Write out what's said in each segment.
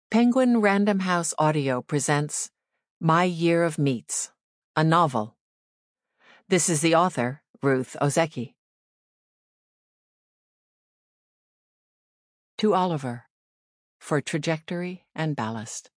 Penguin Random House Audio presents My Year of Meats, a novel. This is the author, Ruth Ozeki. To Oliver, for Trajectory and Ballast.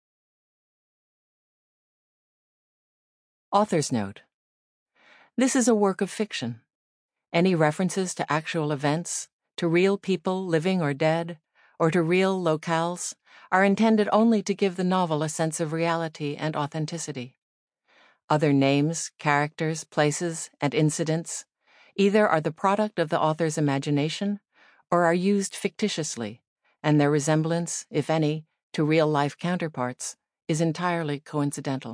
Author's Note. This is a work of fiction. Any references to actual events, to real people living or dead, or to real locales, are intended only to give the novel a sense of reality and authenticity. Other names, characters, places, and incidents either are the product of the author's imagination or are used fictitiously, and their resemblance, if any, to real-life counterparts is entirely coincidental.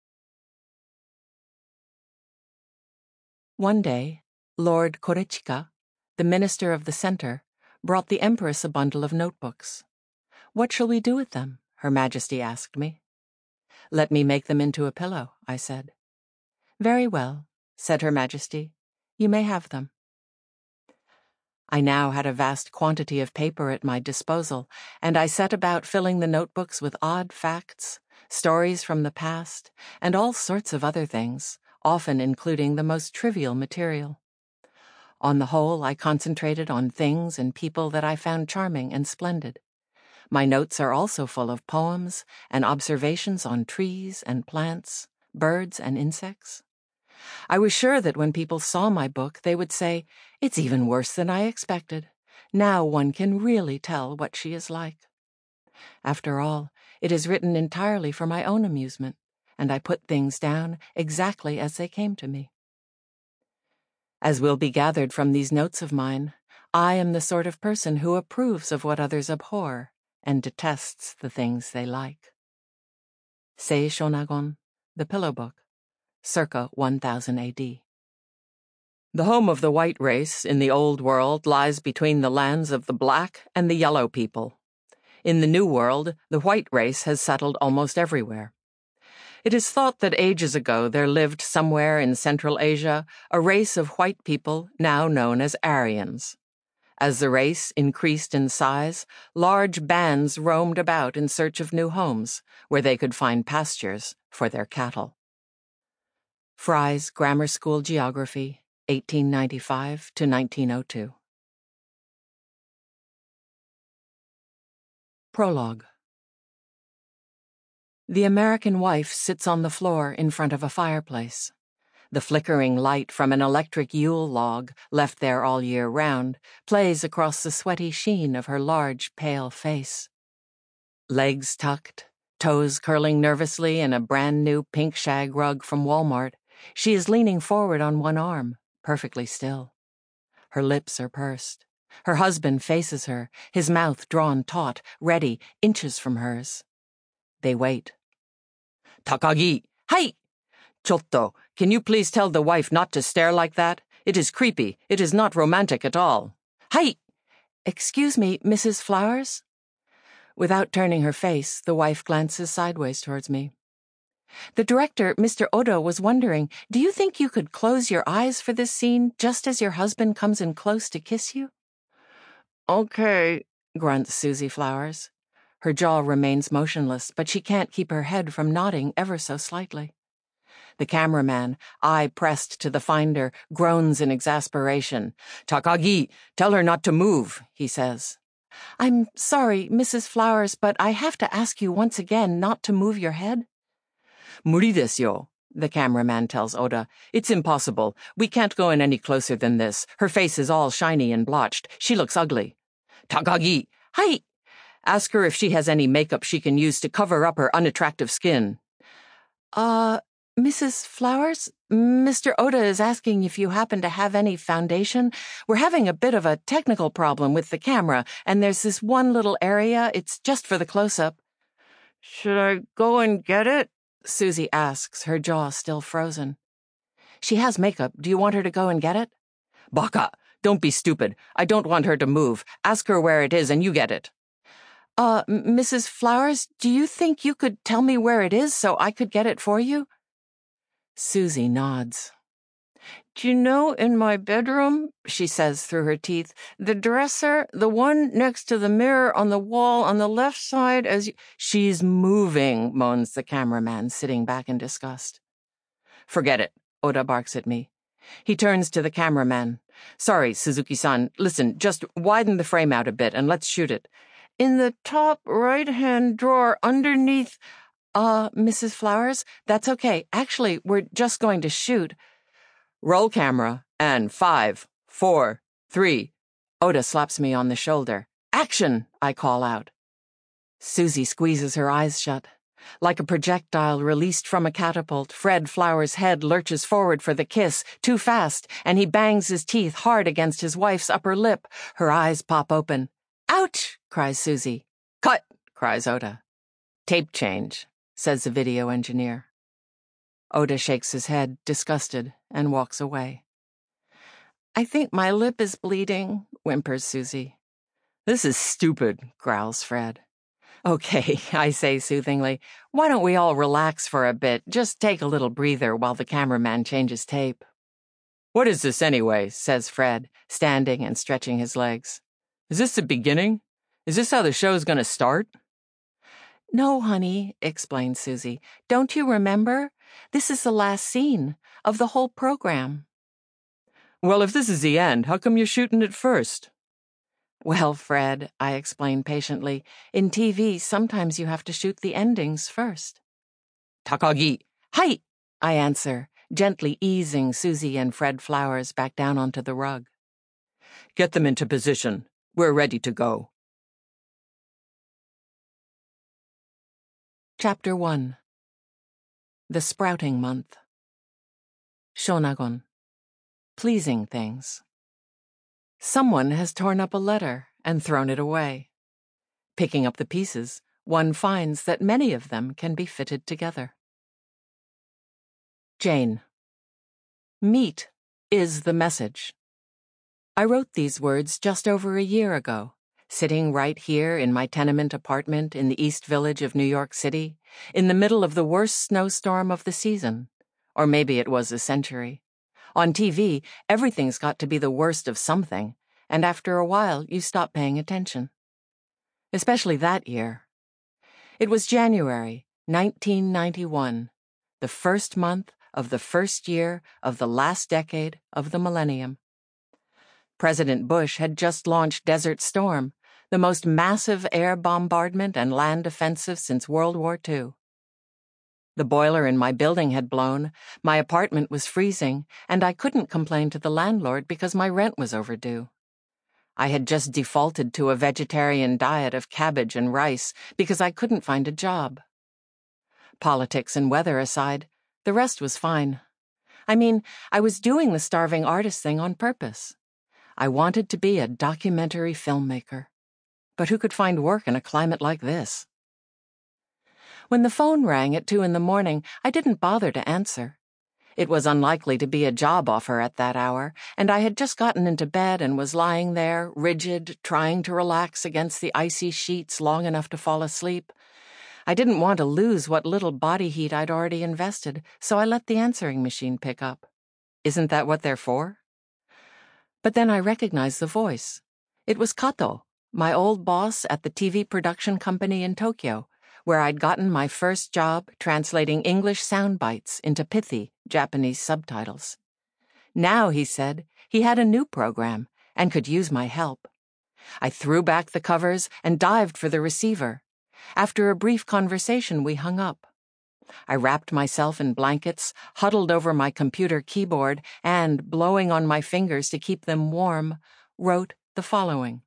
One day, Lord Korechika, the minister of the center, brought the Empress a bundle of notebooks. "What shall we do with them?" Her Majesty asked me. "Let me make them into a pillow," I said. "Very well," said Her Majesty. "You may have them." I now had a vast quantity of paper at my disposal, and I set about filling the notebooks with odd facts, stories from the past, and all sorts of other things, often including the most trivial material. On the whole, I concentrated on things and people that I found charming and splendid. My notes are also full of poems and observations on trees and plants, birds and insects. I was sure that when people saw my book, they would say, "It's even worse than I expected. Now one can really tell what she is like." After all, it is written entirely for my own amusement, and I put things down exactly as they came to me. As will be gathered from these notes of mine, I am the sort of person who approves of what others abhor and detests the things they like. Sei Shonagon, The Pillow Book, circa 1000 AD. The home of the white race in the Old World lies between the lands of the black and the yellow people. In the New World, the white race has settled almost everywhere. It is thought that ages ago there lived somewhere in Central Asia a race of white people now known as Aryans. As the race increased in size, large bands roamed about in search of new homes, where they could find pastures for their cattle. Fry's Grammar School Geography, 1895 to 1902. Prologue. The American wife sits on the floor in front of a fireplace. The flickering light from an electric Yule log, left there all year round, plays across the sweaty sheen of her large, pale face. Legs tucked, toes curling nervously in a brand-new pink shag rug from Walmart, she is leaning forward on one arm, perfectly still. Her lips are pursed. Her husband faces her, his mouth drawn taut, ready, inches from hers. They wait. "Takagi! Hai! Chotto, can you please tell the wife not to stare like that? It is creepy. It is not romantic at all. Hai!" "Excuse me, Mrs. Flowers?" Without turning her face, the wife glances sideways towards me. "The director, Mr. Odo, was wondering, do you think you could close your eyes for this scene just as your husband comes in close to kiss you?" "Okay," grunts Susie Flowers. Her jaw remains motionless, but she can't keep her head from nodding ever so slightly. The cameraman, eye pressed to the finder, groans in exasperation. "Takagi, tell her not to move," he says. "I'm sorry, Mrs. Flowers, but I have to ask you once again not to move your head." "Muri desu yo," the cameraman tells Oda. "It's impossible. We can't go in any closer than this. Her face is all shiny and blotched. She looks ugly." "Takagi! Hai! Ask her if she has any makeup she can use to cover up her unattractive skin." Mrs. Flowers, Mr. Oda is asking if you happen to have any foundation. We're having a bit of a technical problem with the camera, and there's this one little area, it's just for the close-up." "Should I go and get it?" Susie asks, her jaw still frozen. "She has makeup. Do you want her to go and get it?" "Baka! Don't be stupid. I don't want her to move. Ask her where it is and you get it." Mrs. Flowers, do you think you could tell me where it is so I could get it for you?" Susie nods. "Do you know, in my bedroom," she says through her teeth, "the dresser, the one next to the mirror on the wall on the left side as you—" "She's moving," moans the cameraman, sitting back in disgust. "Forget it," Oda barks at me. He turns to the cameraman. "Sorry, Suzuki-san. Listen, just widen the frame out a bit and let's shoot it. In the top right-hand drawer underneath—" Mrs. Flowers, that's okay. Actually, we're just going to shoot." "Roll camera, and 5, 4, 3. Oda slaps me on the shoulder. "Action!" I call out. Susie squeezes her eyes shut. Like a projectile released from a catapult, Fred Flowers' head lurches forward for the kiss, too fast, and he bangs his teeth hard against his wife's upper lip. Her eyes pop open. "Ouch!" cries Susie. "Cut!" cries Oda. "Tape change," says the video engineer. Oda shakes his head, disgusted, and walks away. "I think my lip is bleeding," whimpers Susie. "This is stupid," growls Fred. "Okay," I say soothingly. "Why don't we all relax for a bit? Just take a little breather while the cameraman changes tape." "What is this anyway?" says Fred, standing and stretching his legs. "Is this the beginning? Is this how the show's gonna start?" "No, honey," explains Susie. "Don't you remember? This is the last scene of the whole program." "Well, if this is the end, how come you're shooting it first?" "Well, Fred," I explain patiently, "in TV, sometimes you have to shoot the endings first." "Takagi!" "Hi!" I answer, gently easing Susie and Fred Flowers back down onto the rug. "Get them into position. We're ready to go." Chapter 1. The Sprouting Month. Shonagon. Pleasing things. Someone has torn up a letter and thrown it away. Picking up the pieces, one finds that many of them can be fitted together. Jane. Meat is the message. I wrote these words just over a year ago, sitting right here in my tenement apartment in the East Village of New York City, in the middle of the worst snowstorm of the season. Or maybe it was a century. On TV, everything's got to be the worst of something, and after a while you stop paying attention. Especially that year. It was January 1991, the first month of the first year of the last decade of the millennium. President Bush had just launched Desert Storm, the most massive air bombardment and land offensive since World War II. The boiler in my building had blown, my apartment was freezing, and I couldn't complain to the landlord because my rent was overdue. I had just defaulted to a vegetarian diet of cabbage and rice because I couldn't find a job. Politics and weather aside, the rest was fine. I mean, I was doing the starving artist thing on purpose. I wanted to be a documentary filmmaker. But who could find work in a climate like this? When the phone rang at 2 a.m, I didn't bother to answer. It was unlikely to be a job offer at that hour, and I had just gotten into bed and was lying there, rigid, trying to relax against the icy sheets long enough to fall asleep. I didn't want to lose what little body heat I'd already invested, so I let the answering machine pick up. Isn't that what they're for? But then I recognized the voice. It was Kato, my old boss at the TV production company in Tokyo, where I'd gotten my first job translating English sound bites into pithy Japanese subtitles. Now, he said, he had a new program and could use my help. I threw back the covers and dived for the receiver. After a brief conversation, we hung up. I wrapped myself in blankets, huddled over my computer keyboard, and, blowing on my fingers to keep them warm, wrote the following.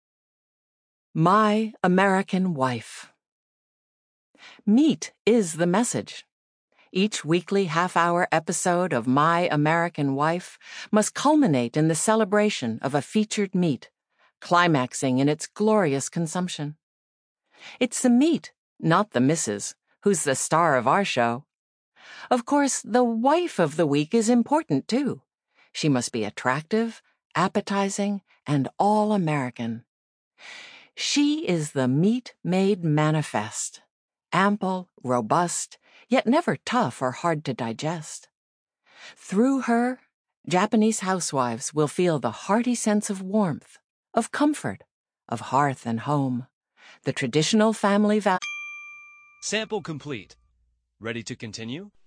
My American Wife. Meat is the message. Each weekly half-hour episode of My American Wife must culminate in the celebration of a featured meat, climaxing in its glorious consumption. It's the meat, not the missus, who's the star of our show. Of course, the wife of the week is important, too. She must be attractive, appetizing, and all-American. She is the meat made manifest, ample, robust, yet never tough or hard to digest. Through her, Japanese housewives will feel the hearty sense of warmth, of comfort, of hearth and home. The traditional family Sample complete. Ready to continue?